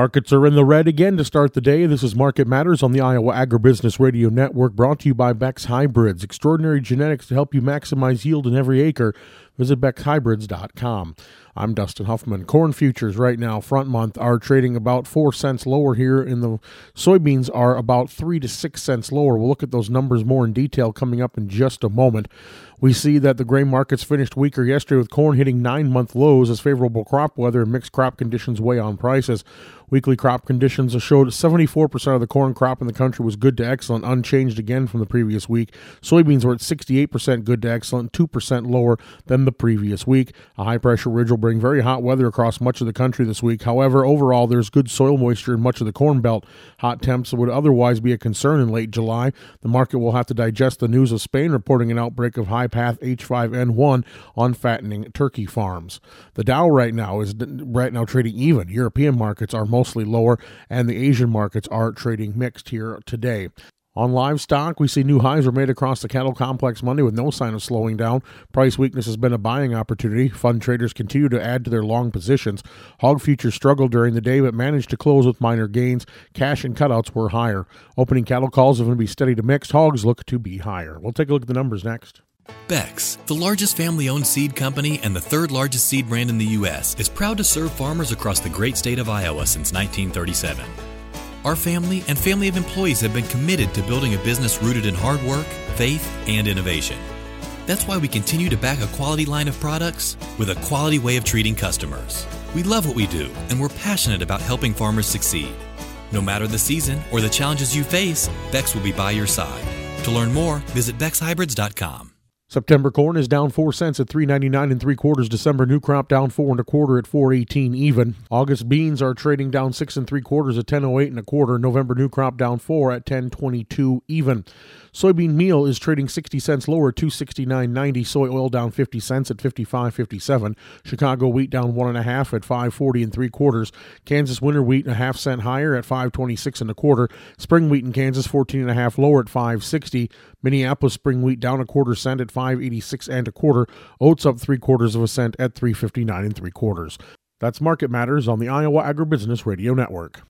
Markets are in the red again to start the day. This is Market Matters on the Iowa Agribusiness Radio Network, brought to you by Beck's Hybrids, extraordinary genetics to help you maximize yield in every acre. Visit BecksHybrids.com. I'm Dustin Huffman. Corn futures right now, front month, are trading about 4 cents lower here. In the soybeans are about 3 to 6 cents lower. We'll look at those numbers more in detail coming up in just a moment. We see that the grain markets finished weaker yesterday with corn hitting 9-month lows as favorable crop weather and mixed crop conditions weigh on prices. Weekly crop conditions showed 74% of the corn crop in the country was good to excellent, unchanged again from the previous week. Soybeans were at 68% good to excellent, 2% lower than the previous week. A high-pressure ridge will bring very hot weather across much of the country this week. However, overall, there's good soil moisture in much of the Corn Belt. Hot temps would otherwise be a concern in late July. The market will have to digest the news of Spain reporting an outbreak of high-path H5N1 on fattening turkey farms. The Dow right now trading even. European markets are mostly lower, and the Asian markets are trading mixed here today. On livestock, we see new highs were made across the cattle complex Monday with no sign of slowing down. Price weakness has been a buying opportunity. Fund traders continue to add to their long positions. Hog futures struggled during the day but managed to close with minor gains. Cash and cutouts were higher. Opening cattle calls are going to be steady to mixed. Hogs look to be higher. We'll take a look at the numbers next. Beck's, the largest family-owned seed company and the third largest seed brand in the U.S., is proud to serve farmers across the great state of Iowa since 1937. Our family and family of employees have been committed to building a business rooted in hard work, faith, and innovation. That's why we continue to back a quality line of products with a quality way of treating customers. We love what we do, and we're passionate about helping farmers succeed. No matter the season or the challenges you face, Beck's will be by your side. To learn more, visit BecksHybrids.com. September corn is down 4 cents at $3.99 3/4. December new crop down 4 1/4 at $4.18 even. August beans are trading down 6 3/4 at $10.08 1/4. November new crop down 4 at $10.22 even. Soybean meal is trading 60 cents lower at $269.90. Soy oil down 50 cents at $55.57. Chicago wheat down 1 1/2 at $5.40 3/4. Kansas winter wheat a half cent higher at $5.26 1/4. Spring wheat in Kansas 14 1/2 lower at $5.60. Minneapolis spring wheat down 1/4 cent at $5.86 1/4. Oats up 3/4 cent at $3.59 3/4. That's Market Matters on the Iowa Agribusiness Radio Network.